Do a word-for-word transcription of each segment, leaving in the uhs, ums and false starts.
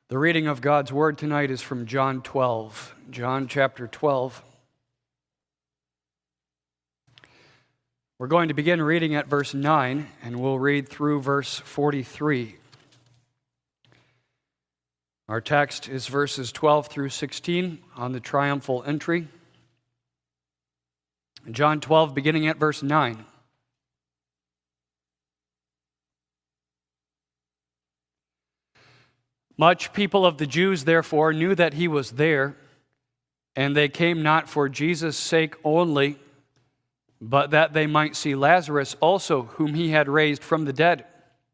The reading of God's Word tonight is from John twelve. John chapter twelve. We're going to begin reading at verse nine, and we'll read through verse forty-three. Our text is verses twelve through sixteen on the triumphal entry. John twelve, beginning at verse nine. Much people of the Jews, therefore, knew that he was there, and they came not for Jesus' sake only, but that they might see Lazarus also, whom he had raised from the dead.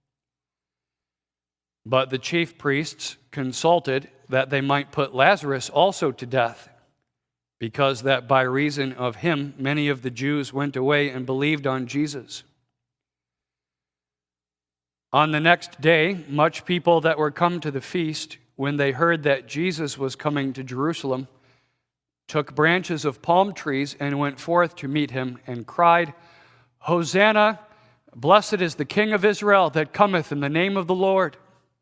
But the chief priests consulted that they might put Lazarus also to death, because that by reason of him many of the Jews went away and believed on Jesus. On the next day, much people that were come to the feast, when they heard that Jesus was coming to Jerusalem, took branches of palm trees and went forth to meet him and cried, Hosanna, blessed is the King of Israel that cometh in the name of the Lord.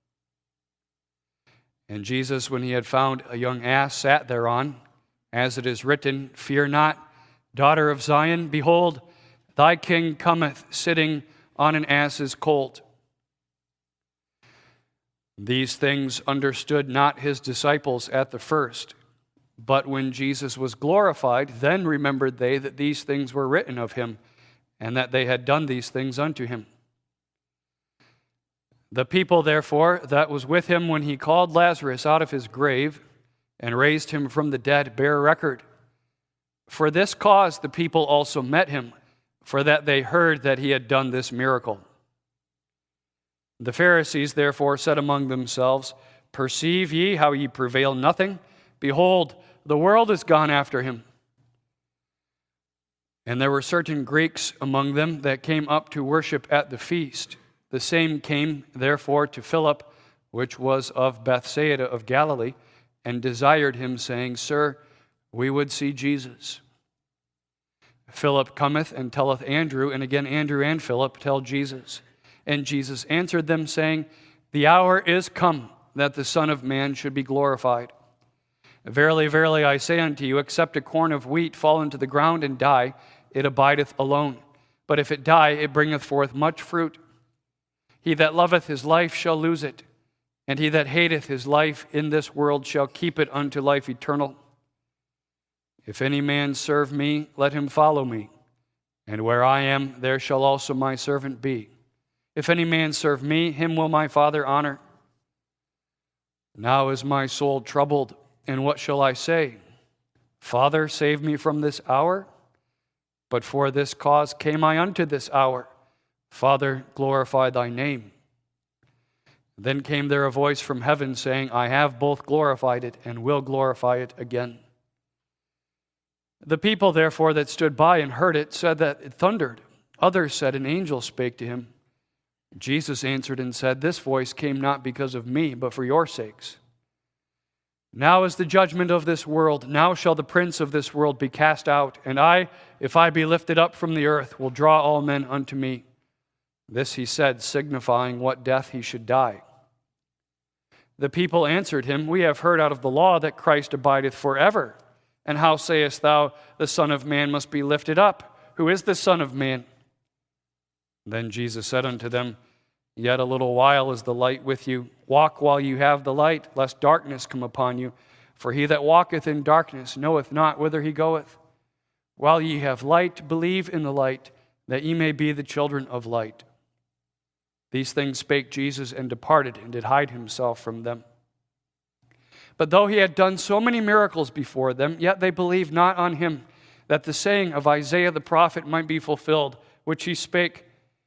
And Jesus, when he had found a young ass, sat thereon, as it is written, Fear not, daughter of Zion, behold, thy king cometh sitting on an ass's colt. These things understood not his disciples at the first. But when Jesus was glorified, then remembered they that these things were written of him, and that they had done these things unto him. The people, therefore, that was with him when he called Lazarus out of his grave and raised him from the dead, bear record. For this cause the people also met him, for that they heard that he had done this miracle. The Pharisees therefore said among themselves, Perceive ye how ye prevail nothing? Behold, the world is gone after him. And there were certain Greeks among them that came up to worship at the feast. The same came therefore to Philip, which was of Bethsaida of Galilee, and desired him, saying, Sir, we would see Jesus. Philip cometh and telleth Andrew, and again Andrew and Philip tell Jesus. And Jesus answered them, saying, The hour is come that the Son of Man should be glorified. Verily, verily, I say unto you, except a corn of wheat fall into the ground and die, it abideth alone. But if it die, it bringeth forth much fruit. He that loveth his life shall lose it, and he that hateth his life in this world shall keep it unto life eternal. If any man serve me, let him follow me, and where I am, there shall also my servant be. If any man serve me, him will my Father honor. Now is my soul troubled, and what shall I say? Father, save me from this hour? But for this cause came I unto this hour. Father, glorify thy name. Then came there a voice from heaven, saying, I have both glorified it, and will glorify it again. The people, therefore, that stood by and heard it, said that it thundered. Others said, An angel spake to him. Jesus answered and said, This voice came not because of me, but for your sakes. Now is the judgment of this world. Now shall the prince of this world be cast out. And I, if I be lifted up from the earth, will draw all men unto me. This he said, signifying what death he should die. The people answered him, We have heard out of the law that Christ abideth forever. And how sayest thou, the Son of Man must be lifted up? Who is the Son of Man? Then Jesus said unto them, Yet a little while is the light with you. Walk while you have the light, lest darkness come upon you. For he that walketh in darkness knoweth not whither he goeth. While ye have light, believe in the light, that ye may be the children of light. These things spake Jesus, and departed, and did hide himself from them. But though he had done so many miracles before them, yet they believed not on him, that the saying of Isaiah the prophet might be fulfilled, which he spake,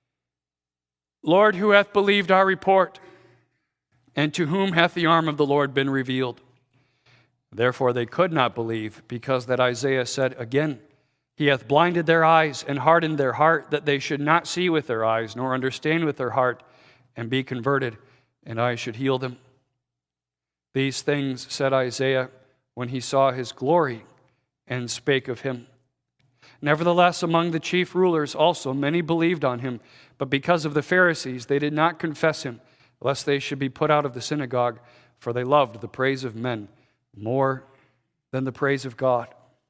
Lord, who hath believed our report? And to whom hath the arm of the Lord been revealed? Therefore they could not believe, because that Isaiah said again, He hath blinded their eyes and hardened their heart, that they should not see with their eyes, nor understand with their heart, and be converted, and I should heal them. These things said Isaiah when he saw his glory, and spake of him. Nevertheless, among the chief rulers also many believed on him, but because of the Pharisees they did not confess him, lest they should be put out of the synagogue, for they loved the praise of men more than the praise of God.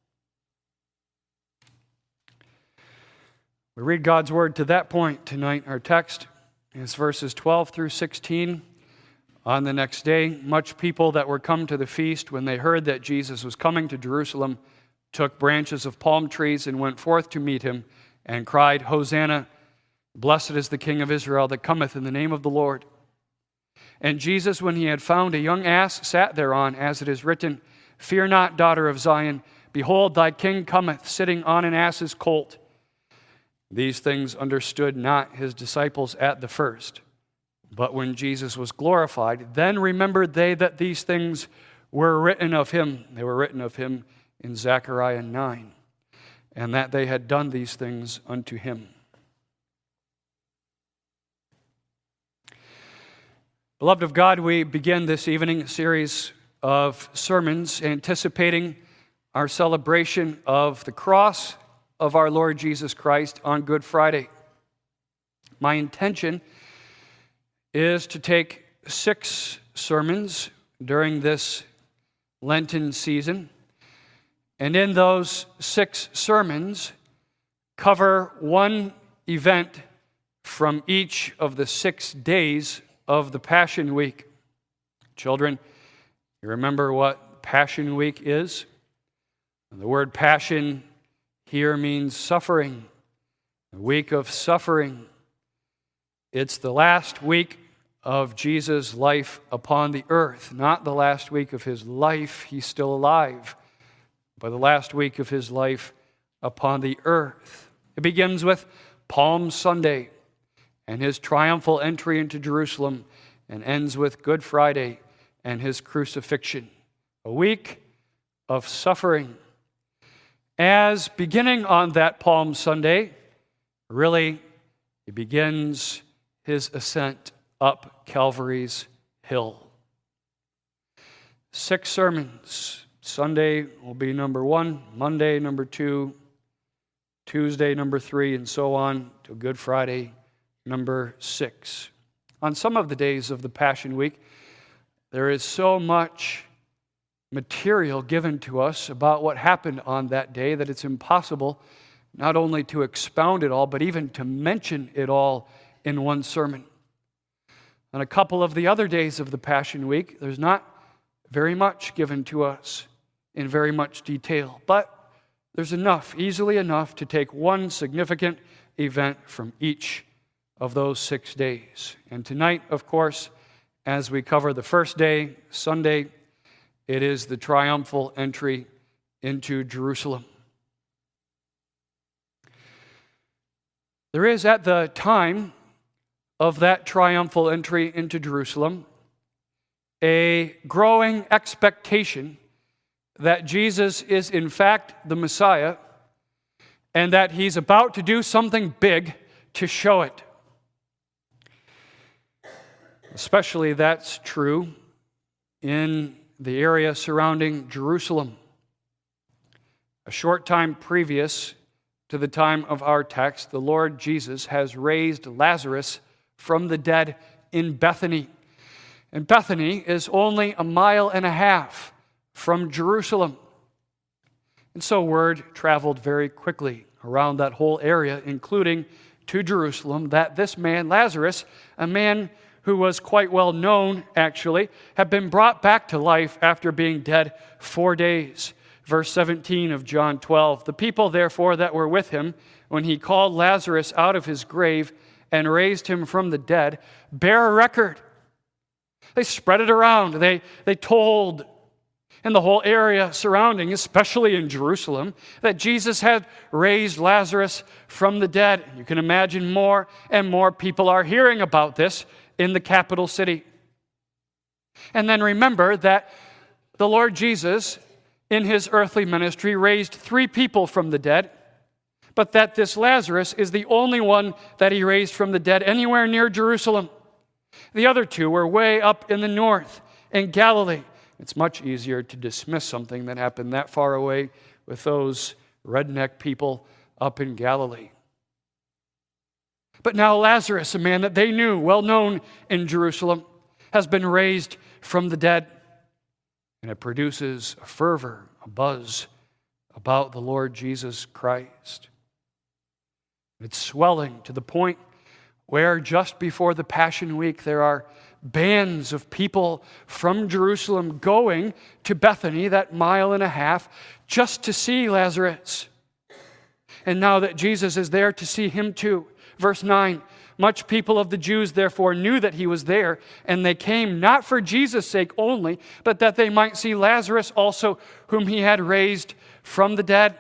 We read God's word to that point tonight. Our text is verses twelve through sixteen. On the next day, much people that were come to the feast, when they heard that Jesus was coming to Jerusalem, took branches of palm trees and went forth to meet him, and cried, Hosanna, blessed is the King of Israel that cometh in the name of the Lord. And Jesus, when he had found a young ass, sat thereon, as it is written, Fear not, daughter of Zion, behold, thy king cometh, sitting on an ass's colt. These things understood not his disciples at the first. But when Jesus was glorified, then remembered they that these things were written of him. They were written of him in Zechariah nine, and that they had done these things unto him. Beloved of God, we begin this evening a series of sermons anticipating our celebration of the cross of our Lord Jesus Christ on Good Friday. My intention is to take six sermons during this Lenten season, and in those six sermons, cover one event from each of the six days of the Passion Week. Children, you remember what Passion Week is? The word passion here means suffering, a week of suffering. It's the last week of Jesus' life upon the earth, not the last week of his life, he's still alive, but the last week of his life upon the earth. It begins with Palm Sunday and his triumphal entry into Jerusalem, and ends with Good Friday and his crucifixion. A week of suffering. As beginning on that Palm Sunday, really, he begins his ascent up Calvary's hill. Six sermons. Sunday will be number one, Monday number two, Tuesday number three, and so on to Good Friday number six. On some of the days of the Passion Week, there is so much material given to us about what happened on that day that it's impossible not only to expound it all, but even to mention it all in one sermon. On a couple of the other days of the Passion Week, there's not very much given to us in very much detail, but there's enough, easily enough, to take one significant event from each of those six days. And tonight, of course, as we cover the first day, Sunday, it is the triumphal entry into Jerusalem. There is, at the time of that triumphal entry into Jerusalem, a growing expectation that Jesus is in fact the Messiah and that he's about to do something big to show it. Especially that's true in the area surrounding Jerusalem. A short time previous to the time of our text, the Lord Jesus has raised Lazarus from the dead in Bethany. And Bethany is only a mile and a half from Jerusalem. And so word traveled very quickly around that whole area, including to Jerusalem, that this man, Lazarus, a man who was quite well known, actually, had been brought back to life after being dead four days. Verse seventeen of John twelve, the people, therefore, that were with him, when he called Lazarus out of his grave and raised him from the dead, bear a record. They spread it around. They, they told in the whole area surrounding, especially in Jerusalem, that Jesus had raised Lazarus from the dead. You can imagine more and more people are hearing about this in the capital city. And then remember that the Lord Jesus, in his earthly ministry, raised three people from the dead, but that this Lazarus is the only one that he raised from the dead anywhere near Jerusalem. The other two were way up in the north, in Galilee. It's much easier to dismiss something that happened that far away with those redneck people up in Galilee. But now Lazarus, a man that they knew, well known in Jerusalem, has been raised from the dead. And it produces a fervor, a buzz about the Lord Jesus Christ. It's swelling to the point where just before the Passion Week, there are bands of people from Jerusalem going to Bethany, that mile and a half, just to see Lazarus. And now that Jesus is there to see him too. Verse nine, much people of the Jews therefore knew that he was there, and they came not for Jesus' sake only, but that they might see Lazarus also, whom he had raised from the dead.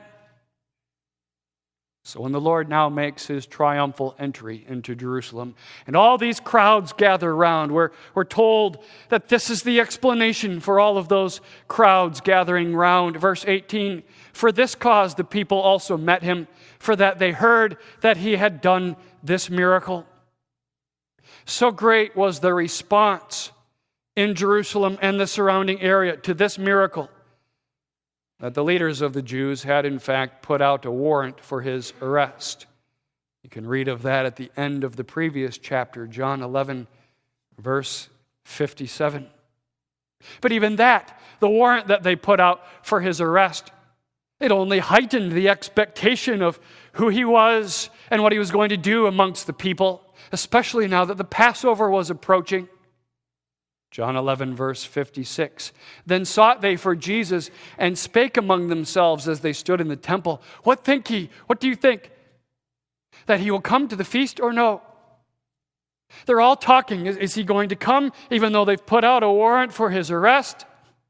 So when the Lord now makes his triumphal entry into Jerusalem, and all these crowds gather around, we're, we're told that this is the explanation for all of those crowds gathering round. Verse eighteen, for this cause the people also met him, for that they heard that he had done this miracle. So great was the response in Jerusalem and the surrounding area to this miracle that the leaders of the Jews had in fact put out a warrant for his arrest. You can read of that at the end of the previous chapter, John eleven, verse fifty-seven. But even that, the warrant that they put out for his arrest, it only heightened the expectation of who he was and what he was going to do amongst the people, especially now that the Passover was approaching. John eleven, verse fifty-six. Then sought they for Jesus, and spake among themselves as they stood in the temple, what think ye? What do you think? That he will come to the feast or no? They're all talking. Is, is he going to come, even though they've put out a warrant for his arrest?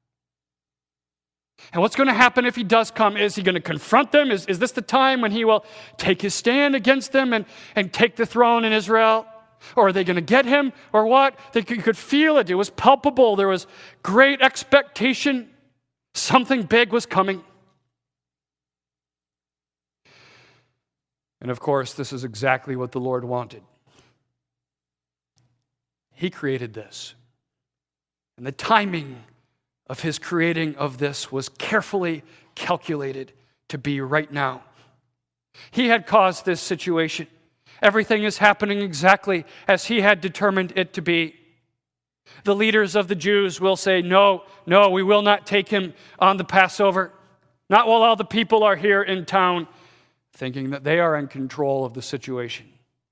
And what's going to happen if he does come? Is he going to confront them? Is, is this the time when he will take his stand against them and, and take the throne in Israel? Or are they going to get him? Or what? They could, you could feel it. It was palpable. There was great expectation. Something big was coming. And of course, this is exactly what the Lord wanted. He created this. And the timing of his creating of this was carefully calculated to be right now. He had caused this situation. Everything is happening exactly as he had determined it to be. The leaders of the Jews will say, no, no, we will not take him on the Passover. Not while all the people are here in town, thinking that they are in control of the situation.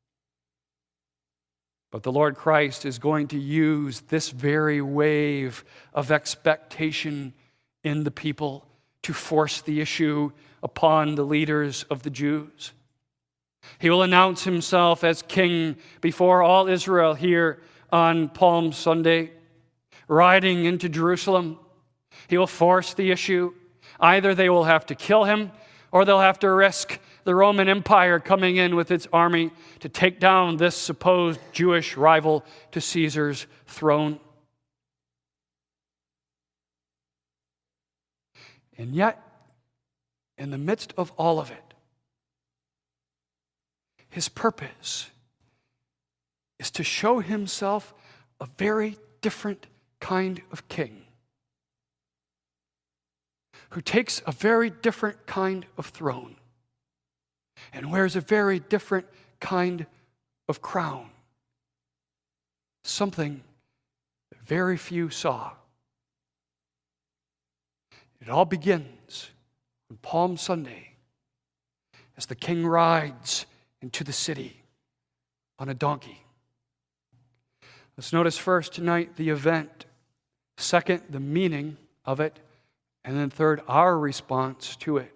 But the Lord Christ is going to use this very wave of expectation in the people to force the issue upon the leaders of the Jews. He will announce himself as king before all Israel here on Palm Sunday, riding into Jerusalem. He will force the issue. Either they will have to kill him, or they'll have to risk the Roman Empire coming in with its army to take down this supposed Jewish rival to Caesar's throne. And yet, in the midst of all of it, his purpose is to show himself a very different kind of king who takes a very different kind of throne and wears a very different kind of crown. Something that very few saw. It all begins on Palm Sunday as the king rides into the city on a donkey. Let's notice first tonight the event, second, the meaning of it, and then third, our response to it.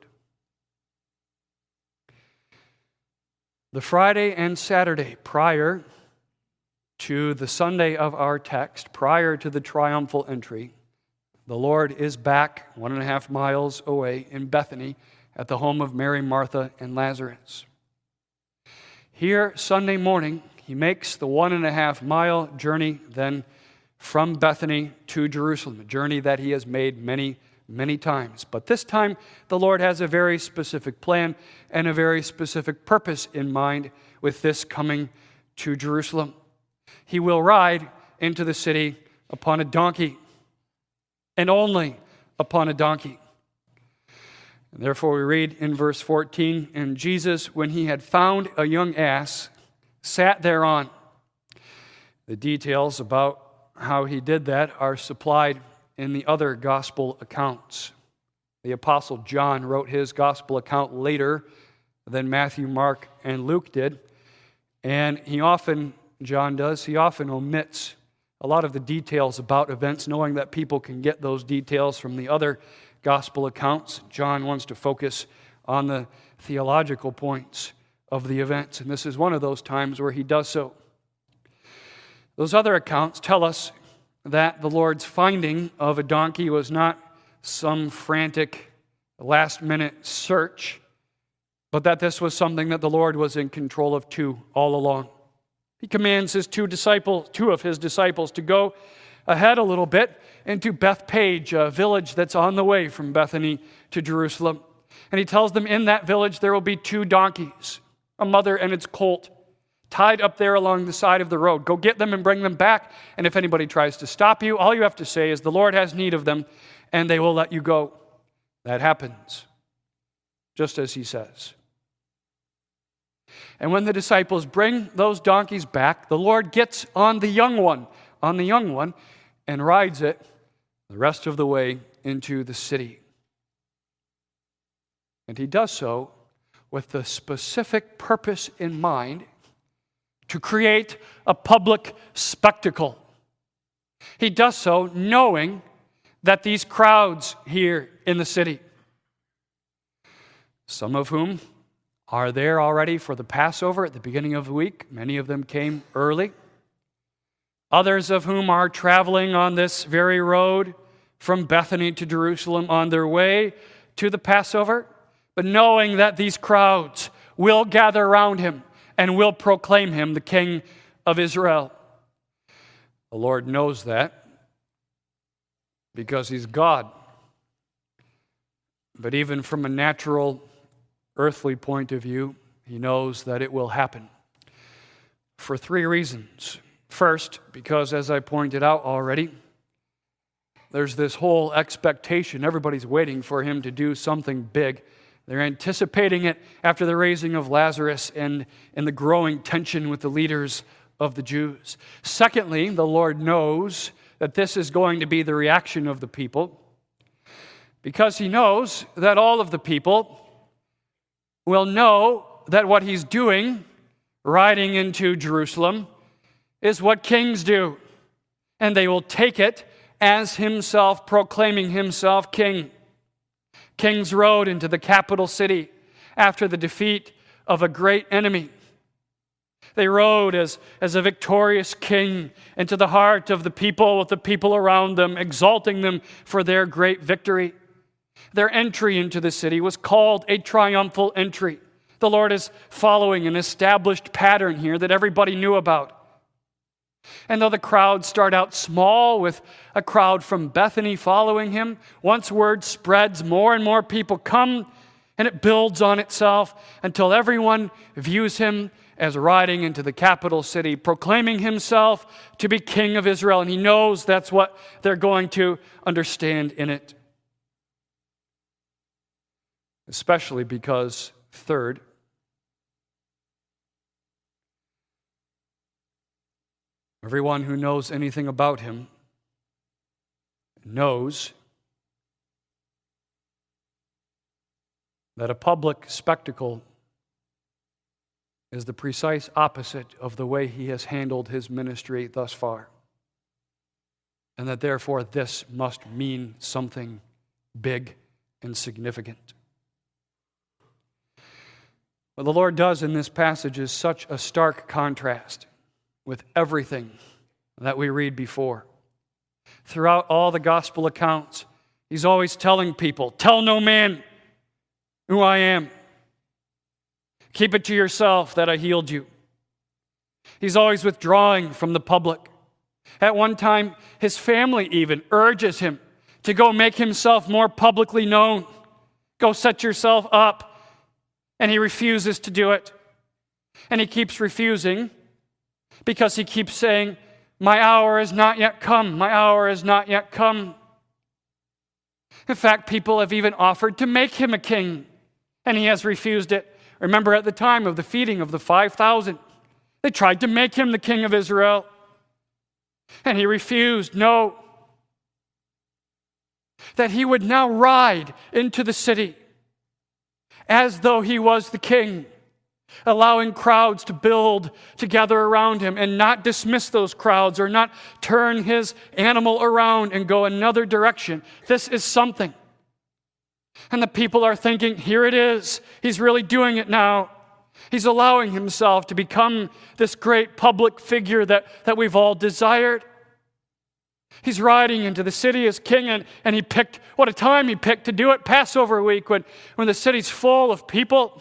The Friday and Saturday prior to the Sunday of our text, prior to the triumphal entry, the Lord is back one and a half miles away in Bethany at the home of Mary, Martha, and Lazarus. Here, Sunday morning, he makes the one and a half mile journey then from Bethany to Jerusalem, a journey that he has made many, many times. But this time, the Lord has a very specific plan and a very specific purpose in mind with this coming to Jerusalem. He will ride into the city upon a donkey, and only upon a donkey. And therefore we read in verse fourteen, and Jesus, when he had found a young ass, sat thereon. The details about how he did that are supplied in the other gospel accounts. The Apostle John wrote his gospel account later than Matthew, Mark, and Luke did. And he often, John does, he often omits a lot of the details about events, knowing that people can get those details from the other gospel accounts. John wants to focus on the theological points of the events, and this is one of those times where he does so. Those other accounts tell us that the Lord's finding of a donkey was not some frantic last-minute search, but that this was something that the Lord was in control of too all along. He commands his two disciples, two of his disciples, to go ahead a little bit into Bethpage, a village that's on the way from Bethany to Jerusalem. And he tells them in that village there will be two donkeys, a mother and its colt, tied up there along the side of the road. Go get them and bring them back. And if anybody tries to stop you, all you have to say is, the Lord has need of them, and they will let you go. That happens, just as he says. And when the disciples bring those donkeys back, the Lord gets on the young one, on the young one, and rides it the rest of the way into the city. And he does so with the specific purpose in mind to create a public spectacle. He does so knowing that these crowds here in the city, some of whom are there already for the Passover at the beginning of the week, many of them came early, others of whom are traveling on this very road from Bethany to Jerusalem on their way to the Passover, but knowing that these crowds will gather around him and will proclaim him the King of Israel. The Lord knows that because he's God. But even from a natural, earthly point of view, he knows that it will happen for three reasons. First, because as I pointed out already, there's this whole expectation. Everybody's waiting for him to do something big. They're anticipating it after the raising of Lazarus and, and the growing tension with the leaders of the Jews. Secondly, the Lord knows that this is going to be the reaction of the people, because he knows that all of the people will know that what he's doing, riding into Jerusalem, is what kings do. And they will take it as himself proclaiming himself king. Kings rode into the capital city after the defeat of a great enemy. They rode as, as a victorious king into the heart of the people with the people around them, exalting them for their great victory. Their entry into the city was called a triumphal entry. The Lord is following an established pattern here that everybody knew about. And though the crowd start out small with a crowd from Bethany following him, once word spreads, more and more people come, and it builds on itself until everyone views him as riding into the capital city, proclaiming himself to be King of Israel, and he knows that's what they're going to understand in it. Especially because, third, everyone who knows anything about him knows that a public spectacle is the precise opposite of the way he has handled his ministry thus far. And that therefore this must mean something big and significant. What the Lord does in this passage is such a stark contrast with everything that we read before. Throughout all the gospel accounts, he's always telling people, tell no man who I am. Keep it to yourself that I healed you. He's always withdrawing from the public. At one time, his family even urges him to go make himself more publicly known. Go set yourself up. And he refuses to do it. And he keeps refusing because he keeps saying, my hour has not yet come. My hour has not yet come. In fact, people have even offered to make him a king, and he has refused it. Remember at the time of the feeding of the five thousand, They tried to make him the king of Israel, and he refused. No. That he would now ride into the city as though he was the king, allowing crowds to build to gather around him and not dismiss those crowds or not turn his animal around and go another direction. This is something. And the people are thinking, here it is. He's really doing it now. He's allowing himself to become this great public figure that, that we've all desired. He's riding into the city as king, and, and he picked, what a time he picked to do it, Passover week, when, when the city's full of people.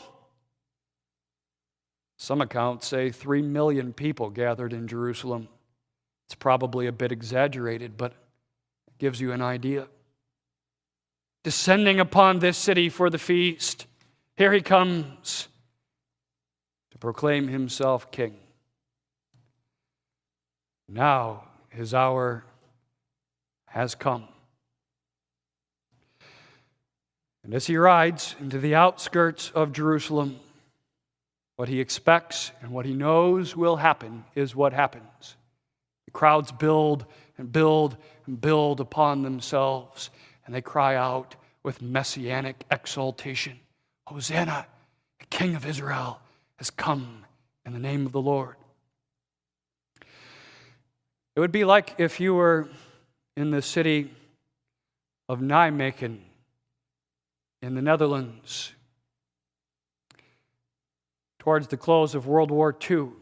Some accounts say three million people gathered in Jerusalem. It's probably a bit exaggerated, but it gives you an idea. Descending upon this city for the feast, here he comes to proclaim himself king. Now his hour has come. And as he rides into the outskirts of Jerusalem, what he expects and what he knows will happen is what happens. The crowds build and build and build upon themselves, and they cry out with messianic exultation, Hosanna, the King of Israel has come in the name of the Lord. It would be like if you were in the city of Nijmegen in the Netherlands towards the close of World War Two,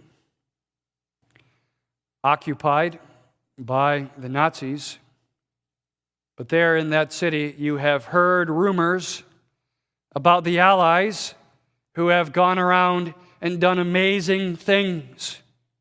occupied by the Nazis. But there in that city, you have heard rumors about the Allies who have gone around and done amazing things,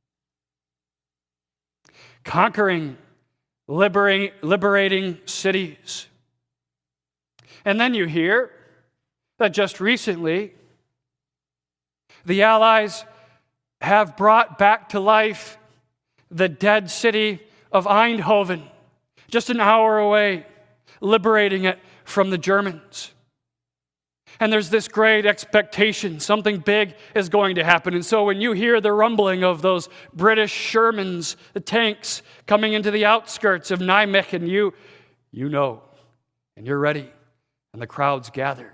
conquering, liberating, liberating cities. And then you hear that just recently, the Allies have brought back to life the dead city of Eindhoven, just an hour away, liberating it from the Germans. And there's this great expectation, something big is going to happen. And so when you hear the rumbling of those British Shermans, the tanks coming into the outskirts of Nijmegen, you, you know, and you're ready, and the crowds gather.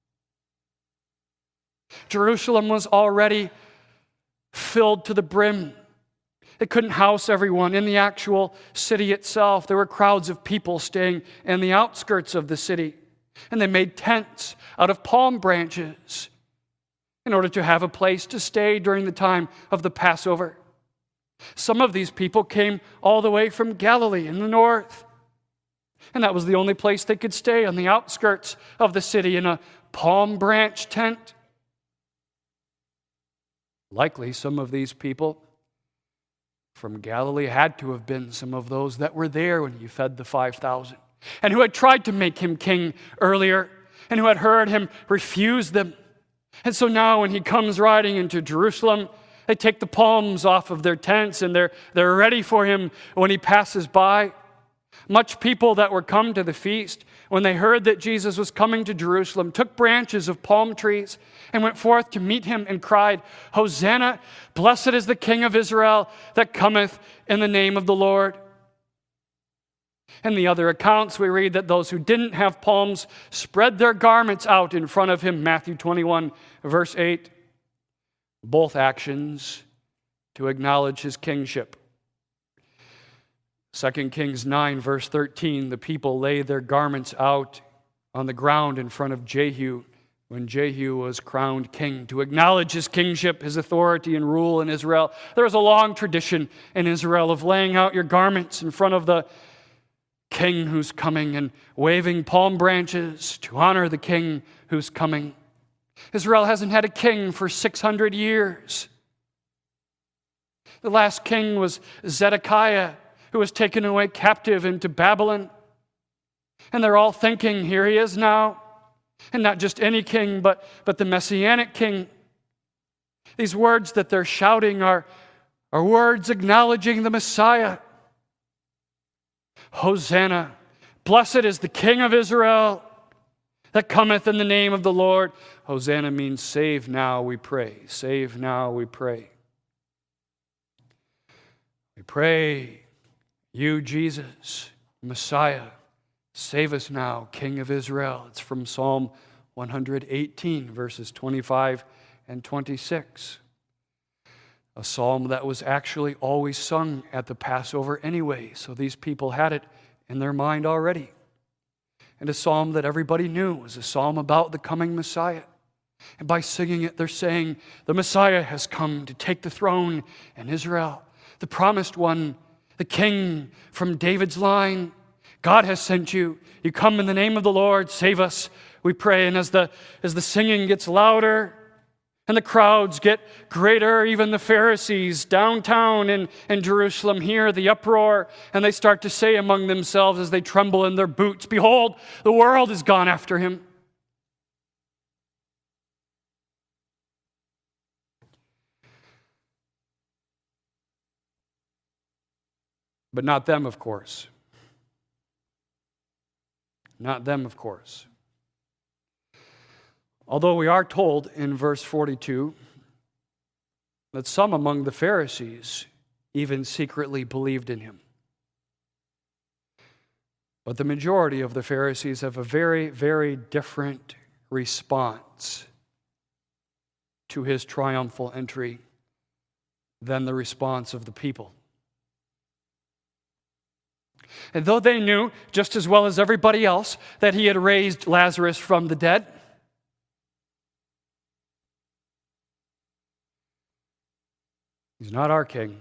Jerusalem was already filled to the brim. It couldn't house everyone in the actual city itself. There were crowds of people staying in the outskirts of the city. And they made tents out of palm branches in order to have a place to stay during the time of the Passover. Some of these people came all the way from Galilee in the north. And that was the only place they could stay, on the outskirts of the city in a palm branch tent. Likely some of these people from Galilee had to have been some of those that were there when he fed the five thousand, and who had tried to make him king earlier, and who had heard him refuse them. And so now when he comes riding into Jerusalem, they take the palms off of their tents, and they're, they're ready for him when he passes by. Much people that were come to the feast, when they heard that Jesus was coming to Jerusalem, took branches of palm trees and went forth to meet him and cried, Hosanna, blessed is the King of Israel that cometh in the name of the Lord. In the other accounts, we read that those who didn't have palms spread their garments out in front of him, Matthew twenty-one, verse eight. Both actions to acknowledge his kingship. Second Kings nine, verse thirteen, the people laid their garments out on the ground in front of Jehu when Jehu was crowned king, to acknowledge his kingship, his authority and rule in Israel. There was a long tradition in Israel of laying out your garments in front of the king who's coming and waving palm branches to honor the king who's coming. Israel hasn't had a king for six hundred years. The last king was Zedekiah, who was taken away captive into Babylon. And they're all thinking, here he is now. And not just any king, but, but the Messianic king. These words that they're shouting are, are words acknowledging the Messiah. Hosanna, blessed is the King of Israel that cometh in the name of the Lord. Hosanna means save now, we pray. Save now, we pray. We pray, you, Jesus, Messiah, save us now, King of Israel. It's from Psalm one hundred eighteen, verses twenty-five and twenty-six. A psalm that was actually always sung at the Passover anyway, so these people had it in their mind already. And a psalm that everybody knew was a psalm about the coming Messiah. And by singing it, they're saying, the Messiah has come to take the throne in Israel. The promised one, the king from David's line. God has sent you. You come in the name of the Lord. Save us, we pray. And as the, as the singing gets louder and the crowds get greater, even the Pharisees downtown in, in Jerusalem hear the uproar, and they start to say among themselves as they tremble in their boots, behold, the world has gone after him. But not them, of course. Not them, of course. Although we are told in verse forty-two that some among the Pharisees even secretly believed in him. But the majority of the Pharisees have a very, very different response to his triumphal entry than the response of the people. And though they knew, just as well as everybody else, that he had raised Lazarus from the dead, he's not our king.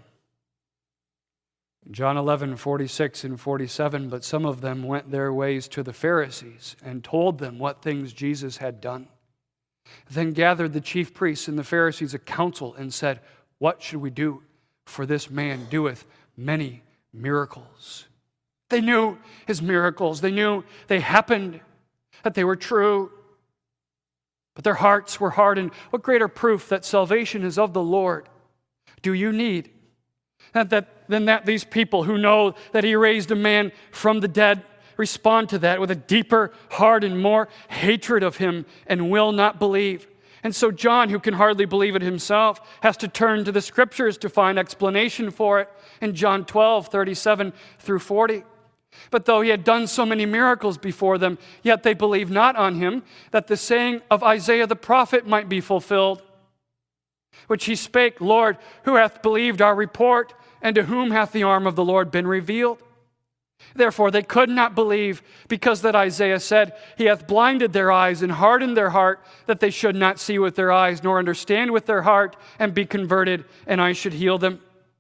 John eleven, forty-six and forty-seven, but some of them went their ways to the Pharisees and told them what things Jesus had done. Then gathered the chief priests and the Pharisees a council and said, what should we do? For this man doeth many miracles. They knew his miracles. They knew they happened, that they were true. But their hearts were hardened. What greater proof that salvation is of the Lord do you need that, that, than that these people who know that he raised a man from the dead respond to that with a deeper, hardened, more hatred of him and will not believe? And so John, who can hardly believe it himself, has to turn to the Scriptures to find explanation for it in John twelve, thirty-seven through forty. But though he had done so many miracles before them, yet they believed not on him, that the saying of Isaiah the prophet might be fulfilled, which he spake, Lord, who hath believed our report, and to whom hath the arm of the Lord been revealed? Therefore they could not believe, because that Isaiah said, he hath blinded their eyes and hardened their heart, that they should not see with their eyes, nor understand with their heart, and be converted, and I should heal them.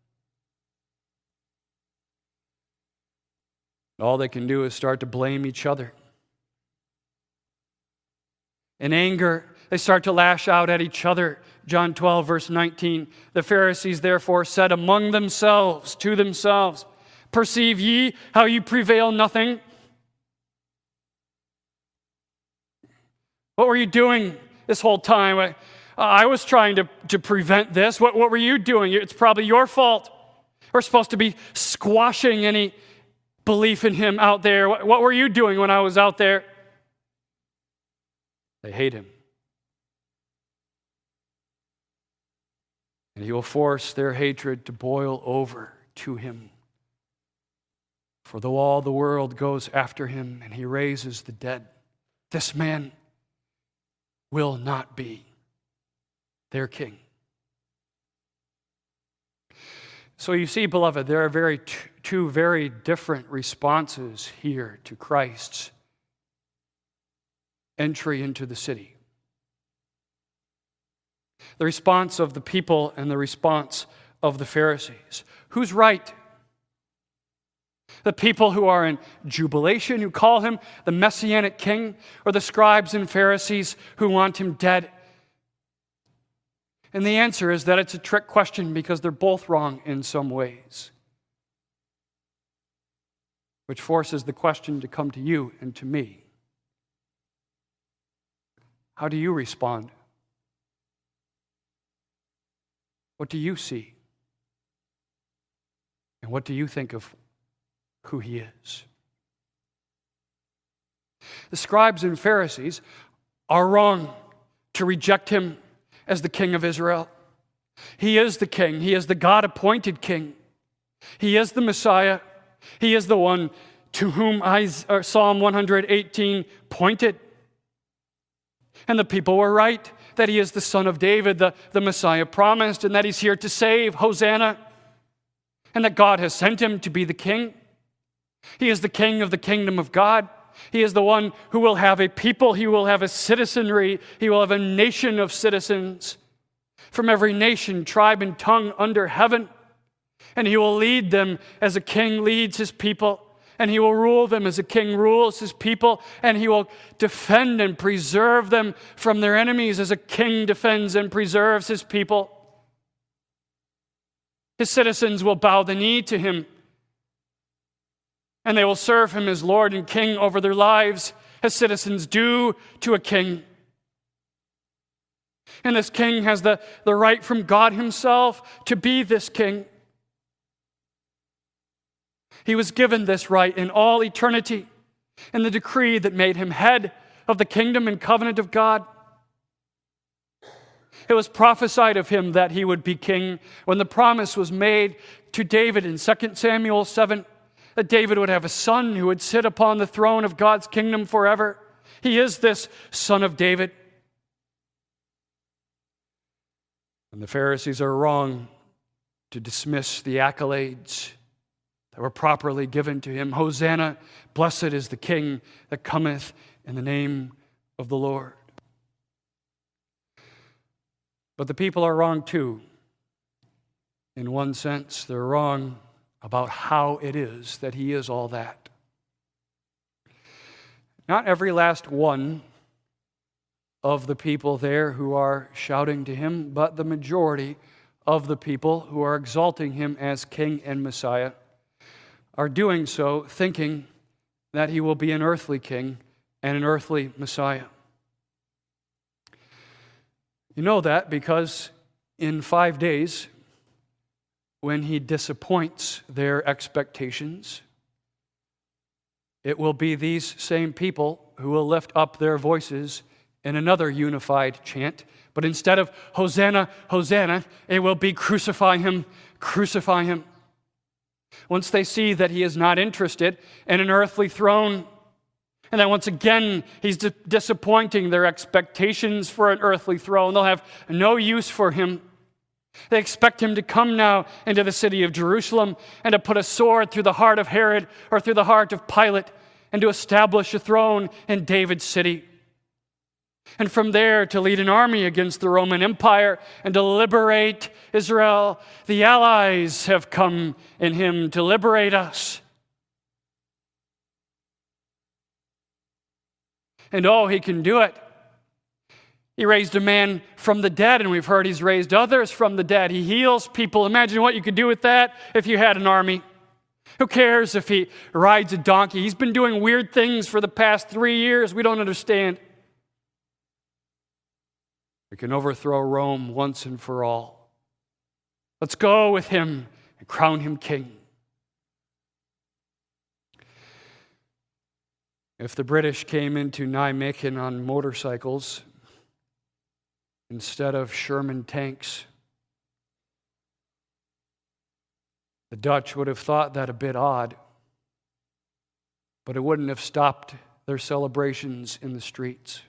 All they can do is start to blame each other. In anger, they start to lash out at each other. John twelve, verse nineteen, the Pharisees therefore said among themselves, to themselves, perceive ye how you prevail nothing? What were you doing this whole time? I, I was trying to, to prevent this. What, what were you doing? It's probably your fault. We're supposed to be squashing any belief in him out there. What, what were you doing when I was out there? They hate him. And he will force their hatred to boil over to him. For though all the world goes after him and he raises the dead, this man will not be their king. So you see, beloved, there are very t- two very different responses here to Christ's entry into the city. The response of the people and the response of the Pharisees. Who's right? The people who are in jubilation, who call him the Messianic king, or the scribes and Pharisees who want him dead? And the answer is that it's a trick question because they're both wrong in some ways. Which forces the question to come to you and to me. How do you respond? What do you see? And what do you think of who he is? The scribes and Pharisees are wrong to reject him as the king of Israel. He is the king. He is the God-appointed king. He is the Messiah. He is the one to whom Psalm one eighteen pointed. And the people were right that he is the Son of David, the, the Messiah promised, and that he's here to save, Hosanna, and that God has sent him to be the king. He is the king of the kingdom of God. He is the one who will have a people. He will have a citizenry. He will have a nation of citizens from every nation, tribe, and tongue under heaven. And he will lead them as a king leads his people. And he will rule them as a king rules his people. And he will defend and preserve them from their enemies as a king defends and preserves his people. His citizens will bow the knee to him. And they will serve him as Lord and King over their lives, as citizens do to a king. And this king has the, the right from God himself to be this king. He was given this right in all eternity in the decree that made him head of the kingdom and covenant of God. It was prophesied of him that he would be king when the promise was made to David in Second Samuel seven, that David would have a son who would sit upon the throne of God's kingdom forever. He is this son of David. And the Pharisees are wrong to dismiss the accolades that were properly given to him. Hosanna, blessed is the King that cometh in the name of the Lord. But the people are wrong too. In one sense, they're wrong about how it is that he is all that. Not every last one of the people there who are shouting to him, but the majority of the people who are exalting him as King and Messiah are doing so thinking that he will be an earthly king and an earthly Messiah. You know that because in five days, when he disappoints their expectations, it will be these same people who will lift up their voices in another unified chant. But instead of Hosanna, Hosanna, it will be crucify him, crucify him. Once they see that he is not interested in an earthly throne, and that once again he's di- disappointing their expectations for an earthly throne, they'll have no use for him. They expect him to come now into the city of Jerusalem and to put a sword through the heart of Herod or through the heart of Pilate and to establish a throne in David's city. And from there to lead an army against the Roman Empire and to liberate Israel. The allies have come in him to liberate us. And oh, he can do it. He raised a man from the dead, and we've heard he's raised others from the dead. He heals people. Imagine what you could do with that if you had an army. Who cares if he rides a donkey? He's been doing weird things for the past three years we don't understand. We can overthrow Rome once and for all. Let's go with him and crown him king. If the British came into Nijmegen on motorcycles instead of Sherman tanks, the Dutch would have thought that a bit odd, but it wouldn't have stopped their celebrations in the streets.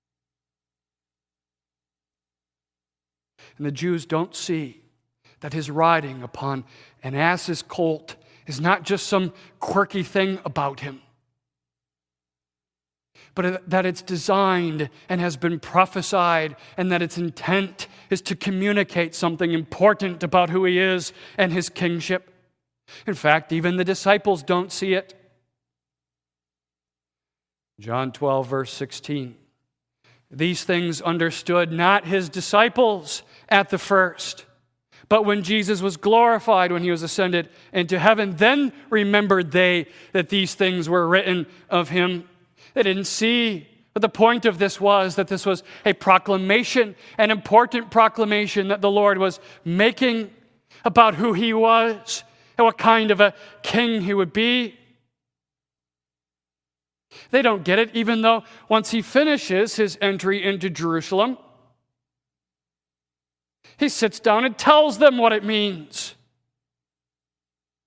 And the Jews don't see that his riding upon an ass's colt is not just some quirky thing about him, but that it's designed and has been prophesied, and that its intent is to communicate something important about who he is and his kingship. In fact, even the disciples don't see it. John twelve, verse sixteen. These things understood not his disciples at the first, but when Jesus was glorified, when he was ascended into heaven, then remembered they that these things were written of him. They didn't see, but the point of this was that this was a proclamation, an important proclamation that the Lord was making about who he was and what kind of a king he would be. They don't get it, even though once he finishes his entry into Jerusalem, he sits down and tells them what it means.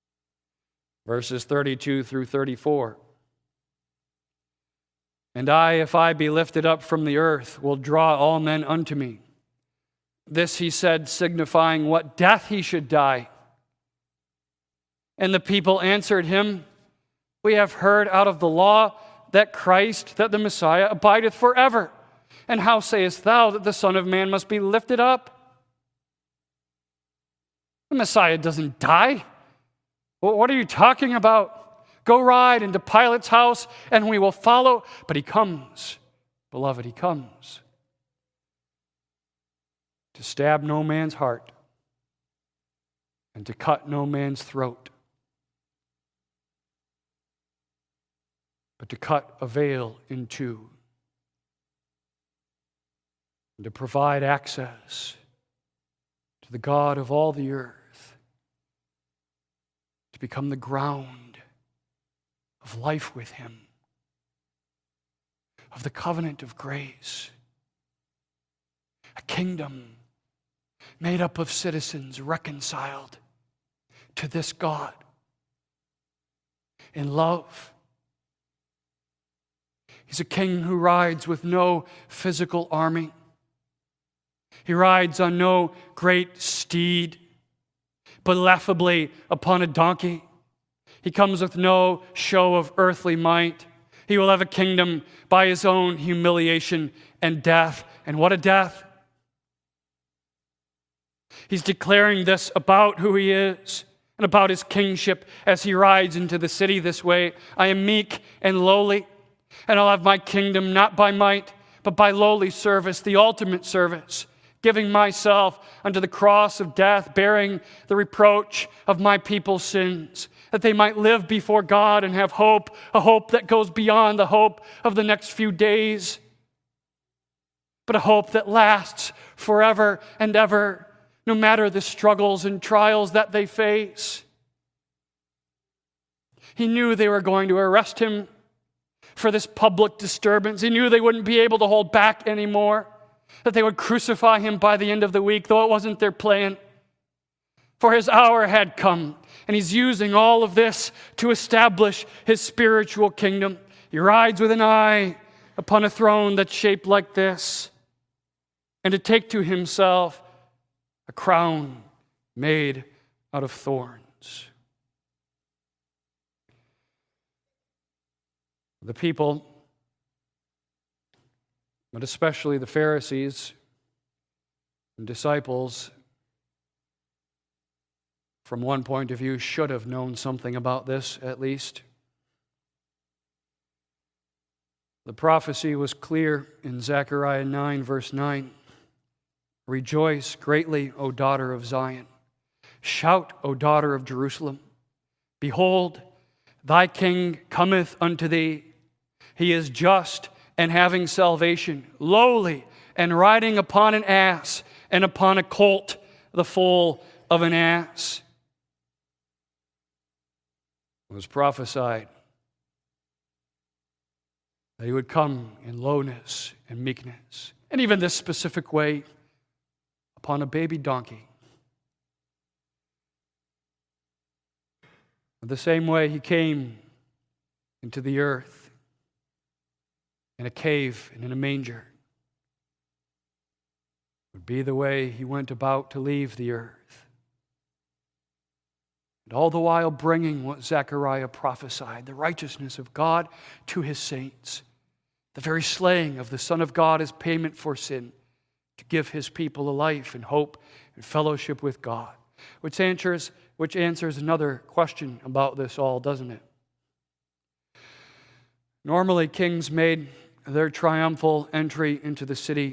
Verses thirty-two through thirty-four. And I, if I be lifted up from the earth, will draw all men unto me. This he said, signifying what death he should die. And the people answered him, We have heard out of the law that Christ, that the Messiah, abideth forever. And how sayest thou that the Son of Man must be lifted up? The Messiah doesn't die. Well, what are you talking about? Go ride into Pilate's house and we will follow. But he comes, beloved, he comes to stab no man's heart and to cut no man's throat, but to cut a veil in two and to provide access to the God of all the earth, to become the ground of life with him, of the covenant of grace, a kingdom made up of citizens reconciled to this God in love. He's a king who rides with no physical army. He rides on no great steed, but laughably upon a donkey. He comes with no show of earthly might. He will have a kingdom by his own humiliation and death. And what a death! He's declaring this about who he is and about his kingship as he rides into the city this way. I am meek and lowly, and I'll have my kingdom not by might, but by lowly service, the ultimate service, giving myself unto the cross of death, bearing the reproach of my people's sins, that they might live before God and have hope, a hope that goes beyond the hope of the next few days, but a hope that lasts forever and ever, no matter the struggles and trials that they face. He knew they were going to arrest him for this public disturbance. He knew they wouldn't be able to hold back anymore, that they would crucify him by the end of the week, though it wasn't their plan. For his hour had come, and he's using all of this to establish his spiritual kingdom. He rides with an eye upon a throne that's shaped like this, and to take to himself a crown made out of thorns. The people, but especially the Pharisees and disciples, from one point of view, should have known something about this at least. The prophecy was clear in Zechariah nine, verse nine. Rejoice greatly, O daughter of Zion. Shout, O daughter of Jerusalem. Behold, thy king cometh unto thee. He is just and having salvation, lowly and riding upon an ass and upon a colt, the foal of an ass. It was prophesied that he would come in lowness and meekness, and even this specific way, upon a baby donkey. The same way he came into the earth in a cave and in a manger would be the way he went about to leave the earth. And all the while bringing what Zechariah prophesied, the righteousness of God to his saints, the very slaying of the Son of God as payment for sin, to give his people a life and hope and fellowship with God. Which answers, which answers another question about this all, doesn't it? Normally, kings made their triumphal entry into the city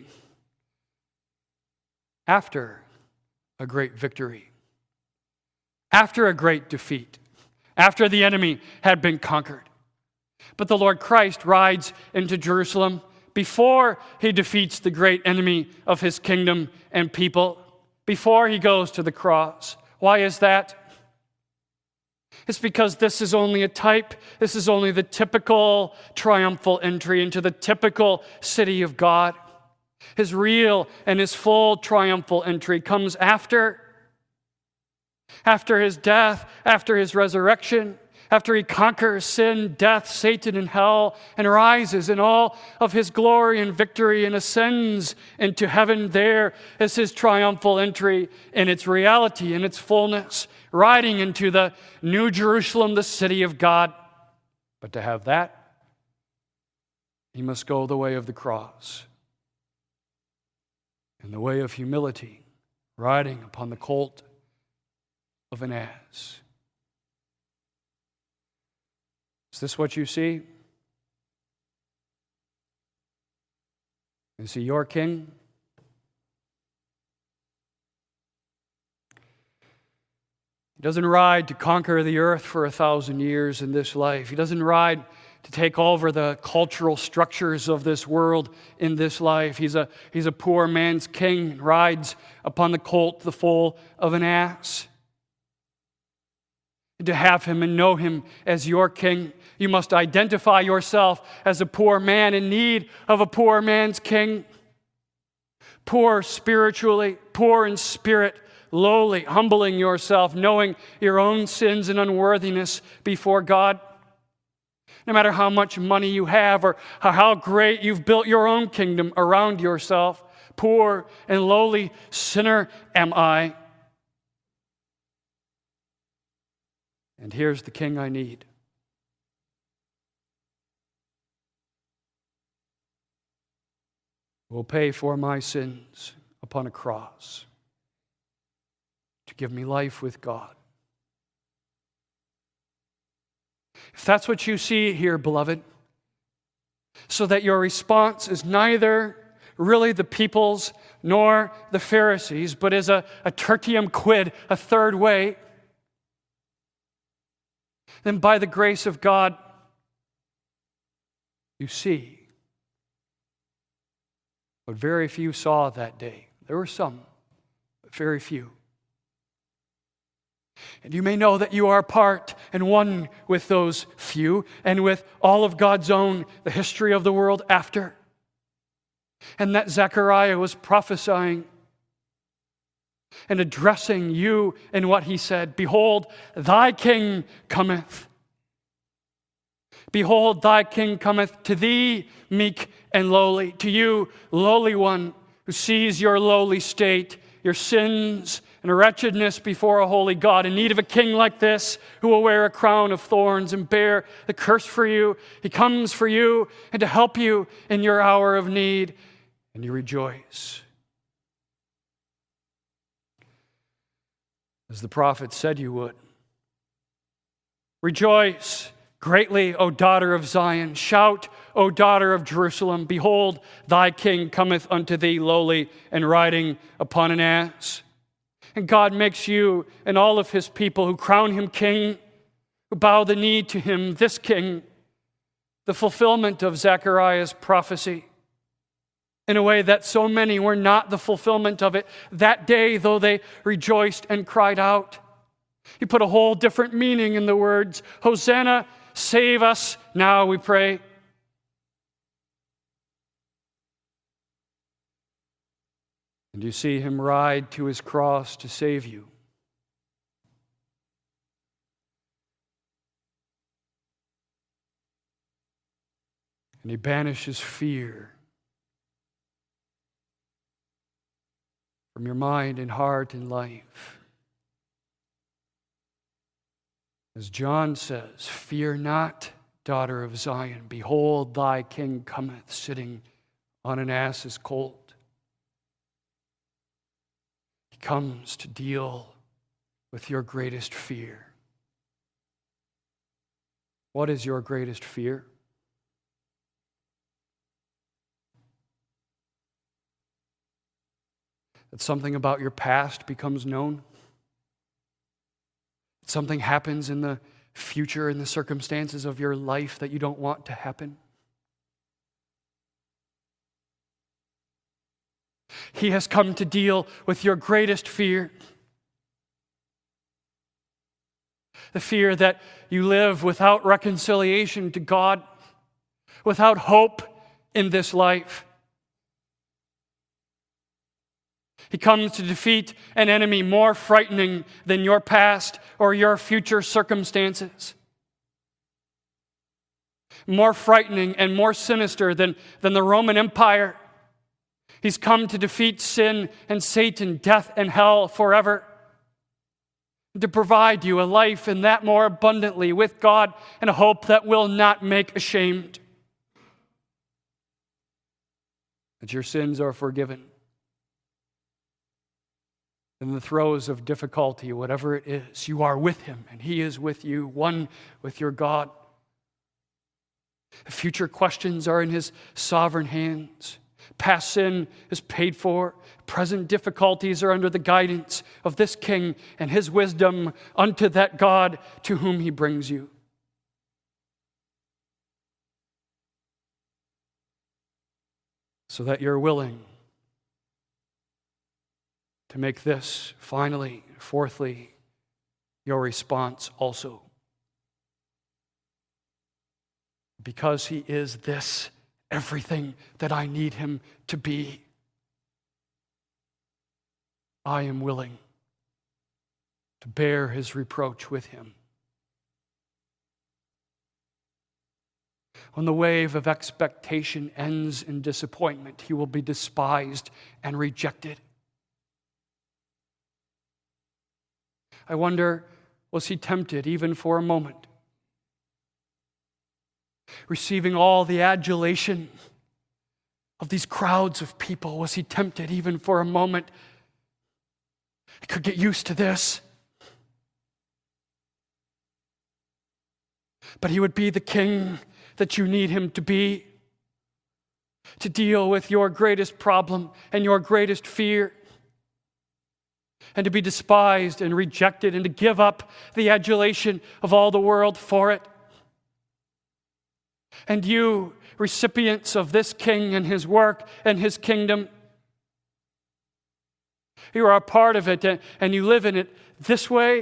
after a great victory, after a great defeat, after the enemy had been conquered. But the Lord Christ rides into Jerusalem before he defeats the great enemy of his kingdom and people, before he goes to the cross. Why is that? It's because this is only a type, this is only the typical triumphal entry into the typical city of God. His real and his full triumphal entry comes after, after his death, after his resurrection, after he conquers sin, death, Satan, and hell, and rises in all of his glory and victory and ascends into heaven, there is his triumphal entry in its reality, in its fullness, riding into the New Jerusalem, the city of God. But to have that, he must go the way of the cross, in the way of humility, riding upon the colt of an ass. Is this what you see? Is he your king? He doesn't ride to conquer the earth for a thousand years in this life. He doesn't ride to take over the cultural structures of this world in this life. He's a, he's a poor man's king, rides upon the colt, the foal of an ass. To have him and know him as your king, you must identify yourself as a poor man in need of a poor man's king. Poor spiritually, poor in spirit, lowly, humbling yourself, knowing your own sins and unworthiness before God. No matter how much money you have or how great you've built your own kingdom around yourself, poor and lowly sinner am I. And here's the king I need. Will pay for my sins upon a cross to give me life with God. If that's what you see here, beloved, so that your response is neither really the people's nor the Pharisees, but is a, a tertium quid, a third way, then by the grace of God, you see what very few saw that day. There were some, but very few. And you may know that you are part and one with those few and with all of God's own, the history of the world after. And that Zechariah was prophesying and addressing you in what he said. Behold, thy king cometh. Behold, thy king cometh to thee, meek and lowly. To you, lowly one, who sees your lowly state, your sins and wretchedness before a holy God, in need of a king like this, who will wear a crown of thorns and bear the curse for you. He comes for you and to help you in your hour of need, and you rejoice. As the prophet said you would. Rejoice greatly, O daughter of Zion. Shout, O daughter of Jerusalem. Behold, thy king cometh unto thee lowly and riding upon an ass. And God makes you and all of his people who crown him king, who bow the knee to him, this king, the fulfillment of Zechariah's prophecy, in a way that so many were not the fulfillment of it that day, though they rejoiced and cried out. He put a whole different meaning in the words, Hosanna, save us now, we pray. And you see him ride to his cross to save you. And he banishes fear from your mind and heart and life. As John says, fear not, daughter of Zion. Behold, thy king cometh, sitting on an ass's colt. He comes to deal with your greatest fear. What is your greatest fear? That something about your past becomes known? That something happens in the future, in the circumstances of your life that you don't want to happen? He has come to deal with your greatest fear. The fear that you live without reconciliation to God, without hope in this life. He comes to defeat an enemy more frightening than your past or your future circumstances. more frightening and more sinister than, than the Roman Empire. He's come to defeat sin and Satan, death and hell forever, to provide you a life in that more abundantly with God and a hope that will not make ashamed. That your sins are forgiven. In the throes of difficulty, whatever it is, you are with Him and He is with you, one with your God. The future questions are in His sovereign hands. Past sin is paid for. Present difficulties are under the guidance of this King and His wisdom unto that God to whom He brings you. So that you're willing to make this, finally, fourthly, your response also. Because He is this, everything that I need Him to be, I am willing to bear His reproach with Him. When the wave of expectation ends in disappointment, He will be despised and rejected. I wonder, was He tempted even for a moment? Receiving all the adulation of these crowds of people, was He tempted even for a moment? He could get used to this. But He would be the King that you need Him to be, to deal with your greatest problem and your greatest fear, and to be despised and rejected and to give up the adulation of all the world for it. And you, recipients of this King and His work and His kingdom, you are a part of it and you live in it this way.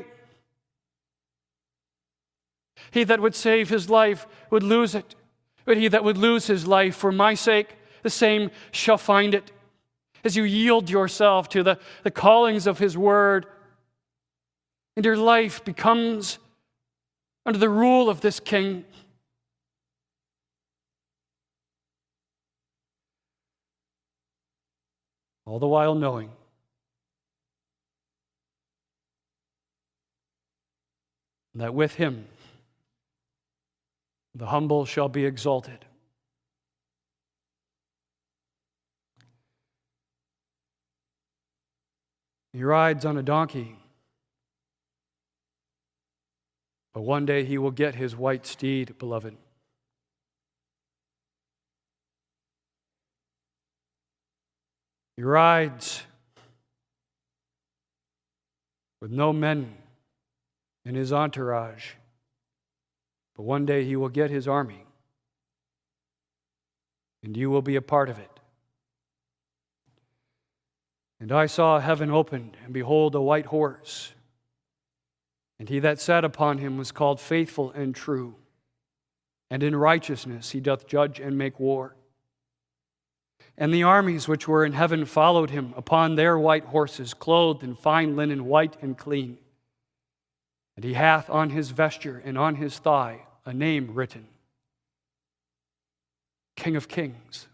He that would save his life would lose it, but he that would lose his life for my sake, the same shall find it. As you yield yourself to the, the callings of His word, and your life becomes under the rule of this King. All the while knowing that with Him the humble shall be exalted. He rides on a donkey, but one day he will get his white steed, beloved. He rides with no men in his entourage, but one day he will get his army, and you will be a part of it. And I saw heaven opened, and behold, a white horse. And he that sat upon him was called Faithful and True. And in righteousness he doth judge and make war. And the armies which were in heaven followed him upon their white horses, clothed in fine linen, white and clean. And he hath on his vesture and on his thigh a name written, King of Kings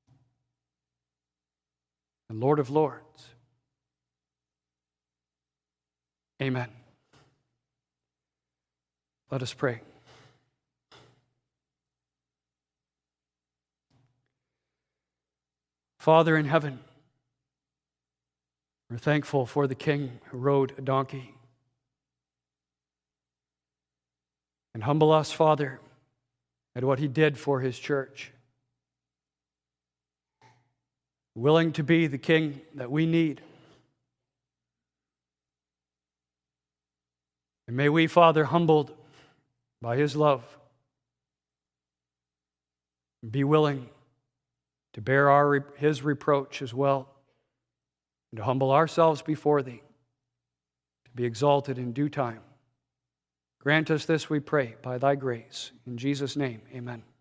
and Lord of Lords. Amen. Let us pray. Father in heaven, we're thankful for the King who rode a donkey. And humble us, Father, at what He did for His church. Willing to be the King that we need. And may we, Father, humbled by His love, be willing to bear our, His reproach as well, and to humble ourselves before Thee, to be exalted in due time. Grant us this, we pray, by Thy grace. In Jesus' name, amen.